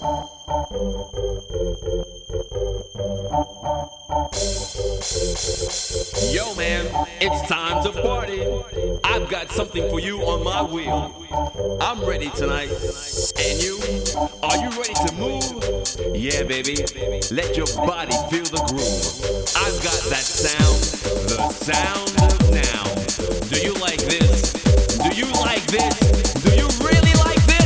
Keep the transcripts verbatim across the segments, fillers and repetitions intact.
Yo, man, it's time to party. I've got something for you on my wheel. I'm ready tonight. And you? Are you ready to move? Yeah, baby. Let your body feel the groove. I've got that sound, the sound of now. Do you like this? Do you like this? Do you really like this?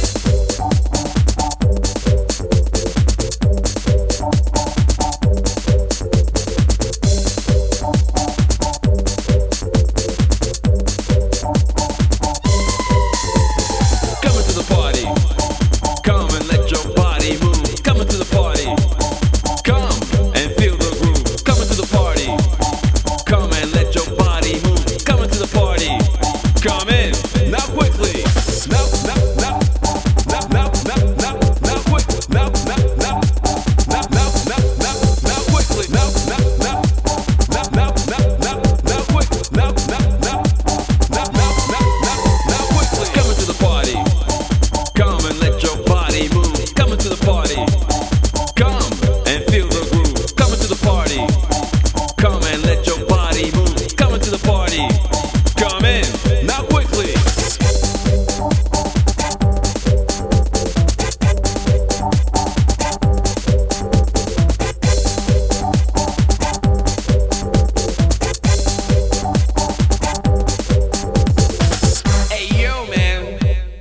Come in, now quickly. Now, now, now, now, now, now, now, now, quick. Now, now, now, now, now, now, now, now, quickly. Now, now, now, now, now, now, now, now, quick. Now, now, now, now, now, now, now, now, quickly. Coming to the party. Come and let your body move. Coming to the party. Come and feel the groove. Coming to the party. Come and let your body move. Coming to the party. Come in. Now quickly. Hey yo man.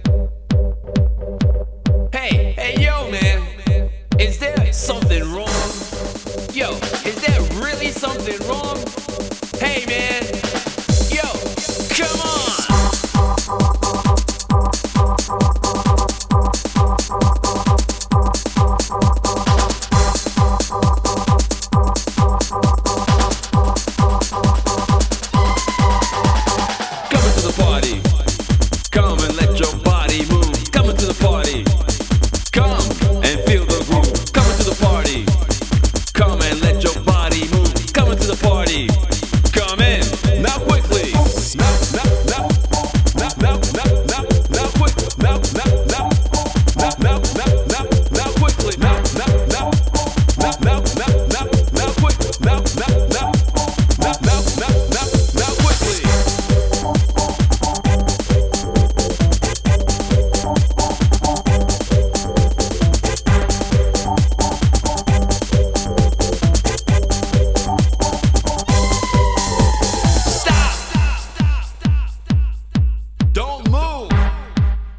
Hey, hey yo man. Is there something wrong? Yo, is there really something wrong? Hey man. Yo, come on. Come and let your body move. Coming to the party. Come and feel the groove. Coming to the party. Come and let your body move. Coming to the party. Come in. Now quickly. Now, now, now. Now, now, now, now, now, quick. Now, now, now. Now, now, now, now, now, quickly. Now, now, now. Now, now, now, now, now, quick. Now, now, now. Now, now, now, now, now, quickly.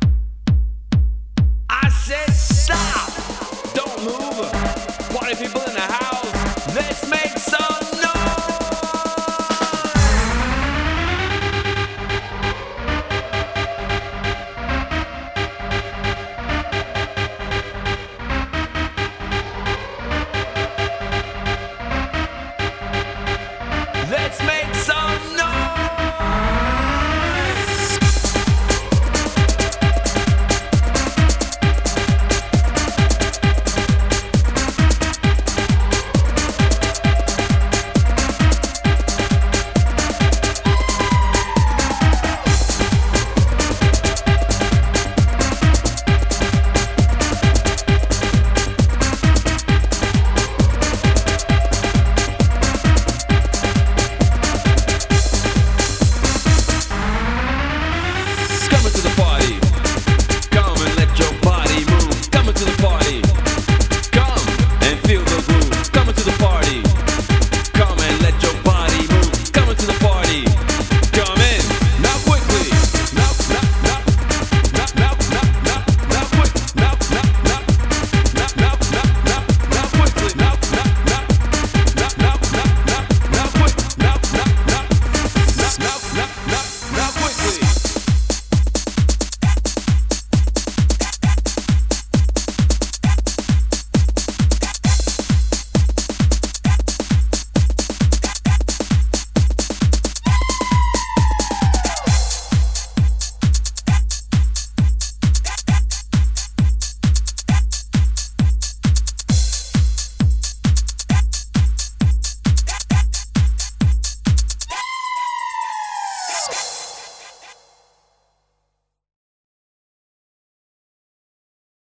Party people.